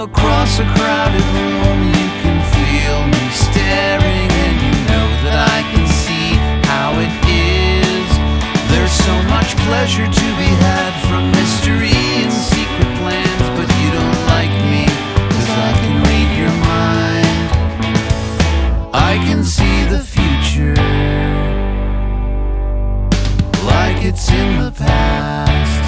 Across a crowded room, you can feel me staring, and you know that I can see how it is. There's so much pleasure to be had from mystery and secret plans, but you don't like me, 'cause I can read your mind. I can see the future like it's in the past.